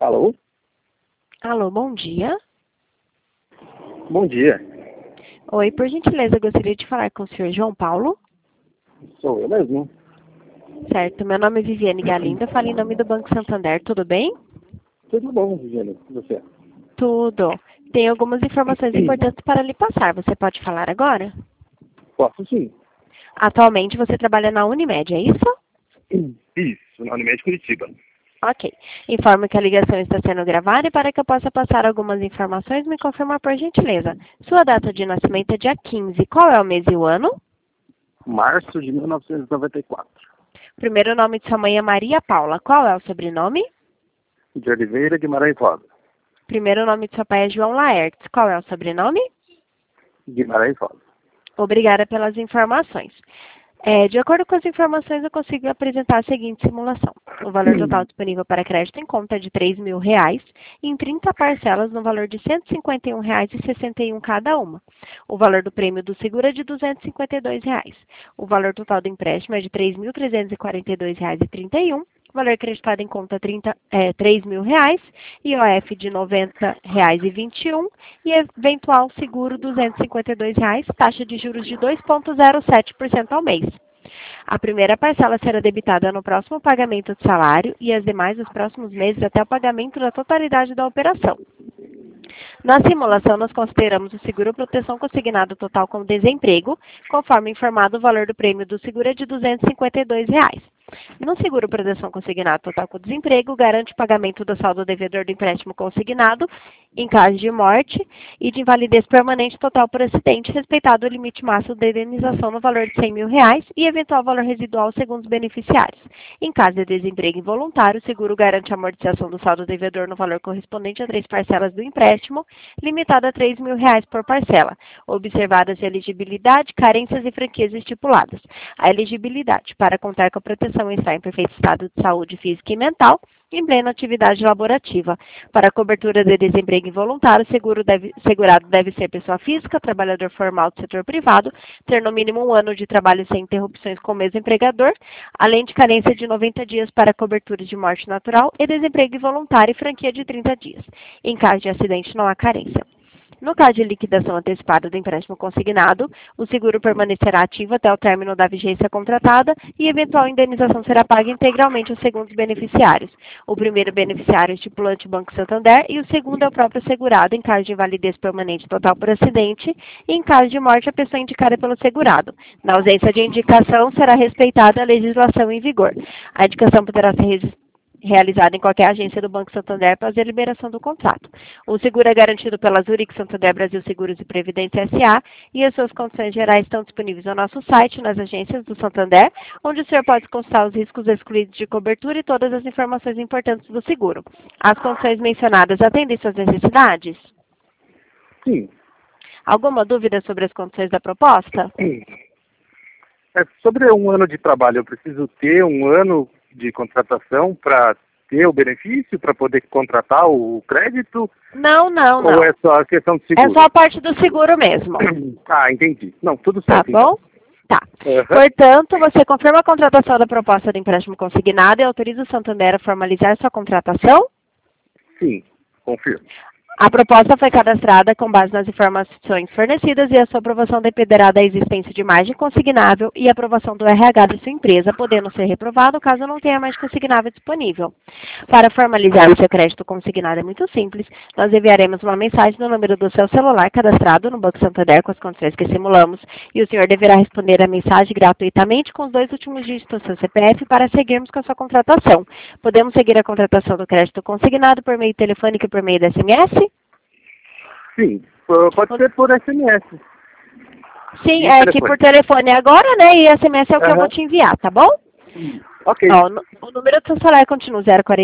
Alô? Alô, bom dia. Bom dia. Oi, por gentileza, eu gostaria de falar com o senhor João Paulo. Sou eu mesmo. Certo, meu nome é Viviane Galinda, falo em nome do Banco Santander, tudo bem? Tudo bom, Viviane? E você? Tudo. Tem algumas informações importantes para lhe passar. Você pode falar agora? Posso sim. Atualmente você trabalha na Unimed, é isso? Isso, na Unimed Curitiba. Ok. Informo que a ligação está sendo gravada e para que eu possa passar algumas informações, me confirma por gentileza. Sua data de nascimento é dia 15. Qual é o mês e o ano? Março de 1994. Primeiro nome de sua mãe é Maria Paula. Qual é o sobrenome? De Oliveira Guimarães Rosa. Primeiro nome de seu pai é João Laertes. Qual é o sobrenome? Guimarães Rosa. Obrigada pelas informações. De acordo com as informações, eu consigo apresentar a seguinte simulação. O valor total disponível para crédito em conta é de R$3.000 em 30 parcelas no valor de R$151,61 cada uma. O valor do prêmio do seguro é de R$252. O valor total do empréstimo é de R$3.342,31. O valor acreditado em conta é R$3.000, IOF de R$90,21 e eventual seguro R$252, taxa de juros de 2,07% ao mês. A primeira parcela será debitada no próximo pagamento de salário e as demais nos próximos meses até o pagamento da totalidade da operação. Na simulação, nós consideramos o seguro proteção consignado total como desemprego, conforme informado o valor do prêmio do seguro é de R$252. No seguro proteção consignado total com desemprego, garante o pagamento do saldo devedor do empréstimo consignado em caso de morte e de invalidez permanente total por acidente, respeitado o limite máximo de indenização no valor de R$100.000 e eventual valor residual segundo os beneficiários. Em caso de desemprego involuntário, o seguro garante a amortização do saldo devedor no valor correspondente a 3 parcelas do empréstimo, limitado a R$3.000 por parcela, observadas a elegibilidade, carências e franquias estipuladas. A elegibilidade para contar com a proteção está em perfeito estado de saúde física e mental, em plena atividade laborativa. Para a cobertura de desemprego involuntário, o segurado deve ser pessoa física, trabalhador formal do setor privado, ter no mínimo 1 ano de trabalho sem interrupções com o mesmo empregador, além de carência de 90 dias para cobertura de morte natural e desemprego involuntário e franquia de 30 dias. Em caso de acidente, não há carência. No caso de liquidação antecipada do empréstimo consignado, o seguro permanecerá ativo até o término da vigência contratada e eventual indenização será paga integralmente aos segundos beneficiários. O primeiro beneficiário é o estipulante Banco Santander e o segundo é o próprio segurado em caso de invalidez permanente total por acidente e em caso de morte a pessoa indicada pelo segurado. Na ausência de indicação, será respeitada a legislação em vigor. A indicação poderá ser realizada em qualquer agência do Banco Santander após a liberação do contrato. O seguro é garantido pela Zurich Santander Brasil Seguros e Previdência S.A. e as suas condições gerais estão disponíveis no nosso site, nas agências do Santander, onde o senhor pode consultar os riscos excluídos de cobertura e todas as informações importantes do seguro. As condições mencionadas atendem suas necessidades? Sim. Alguma dúvida sobre as condições da proposta? Sobre 1 ano de trabalho, eu preciso ter 1 ano de contratação para ter o benefício, para poder contratar o crédito? Não. Ou é só a questão do seguro? É só a parte do seguro mesmo. Ah, entendi. Não, tudo Tá certo. bom? Tá. Portanto, você confirma a contratação da proposta de empréstimo consignado e autoriza o Santander a formalizar sua contratação? Sim, confirmo. A proposta foi cadastrada com base nas informações fornecidas e a sua aprovação dependerá da existência de margem consignável e aprovação do RH da sua empresa, podendo ser reprovado caso não tenha margem consignável disponível. Para formalizar o seu crédito consignado é muito simples. Nós enviaremos uma mensagem no número do seu celular cadastrado no Banco Santander com as condições que simulamos e o senhor deverá responder a mensagem gratuitamente com os 2 últimos dígitos do seu CPF para seguirmos com a sua contratação. Podemos seguir a contratação do crédito consignado por meio telefônico e por meio da SMS? Sim, pode ser por SMS. Sim, é aqui por telefone agora, né? E SMS é o que eu vou te enviar, tá bom? Ok. Ó, o número do seu celular continua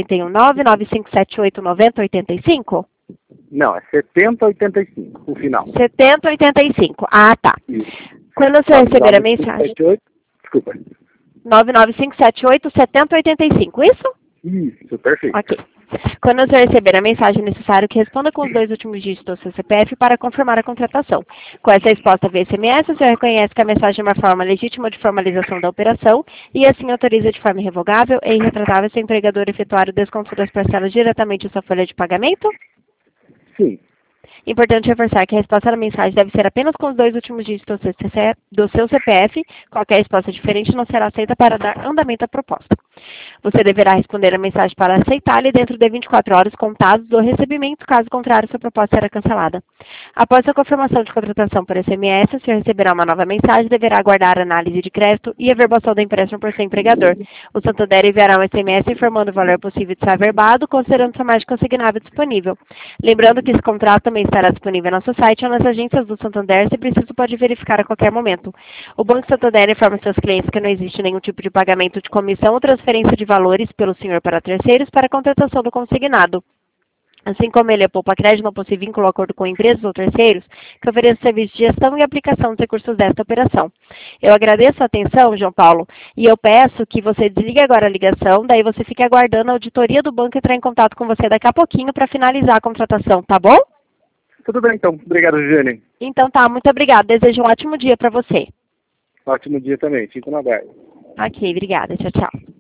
0419-9578-9085? Não, é 7085, o final. 7085. Ah, tá. Isso. Quando você receber a mensagem... desculpa. 99578-7085, isso? Isso, perfeito. Ok. Quando o senhor receber a mensagem, é necessário que responda com os 2 últimos dígitos do seu CPF para confirmar a contratação. Com essa resposta via SMS, o senhor reconhece que a mensagem é uma forma legítima de formalização da operação e assim autoriza de forma irrevogável e irretratável seu empregador efetuar o desconto das parcelas diretamente em sua folha de pagamento? Sim. Importante reforçar que a resposta da mensagem deve ser apenas com os 2 últimos dígitos do seu CPF. Qualquer resposta diferente não será aceita para dar andamento à proposta. Você deverá responder a mensagem para aceitá-la dentro de 24 horas contados do recebimento, caso contrário, sua proposta será cancelada. Após a confirmação de contratação por SMS, o senhor receberá uma nova mensagem e deverá aguardar a análise de crédito e a verbação do empréstimo por seu empregador. O Santander enviará um SMS informando o valor possível de ser averbado, considerando sua margem consignável disponível. Lembrando que esse contrato também estará disponível no nosso site ou nas agências do Santander, se preciso pode verificar a qualquer momento. O Banco Santander informa seus clientes que não existe nenhum tipo de pagamento de comissão ou transferência de valores pelo senhor para terceiros para a contratação do consignado. Assim como ele poupa crédito, não possui vínculo ou acordo com empresas ou terceiros que ofereçam serviço de gestão e aplicação dos recursos desta operação. Eu agradeço a atenção, João Paulo, e eu peço que você desligue agora a ligação, daí você fique aguardando a auditoria do banco entrar em contato com você daqui a pouquinho para finalizar a contratação, tá bom? Tudo bem, então. Obrigado, Jane. Então tá, muito obrigada. Desejo um ótimo dia para você. Ótimo dia também. Fico na guarda. Ok, obrigada. Tchau, tchau.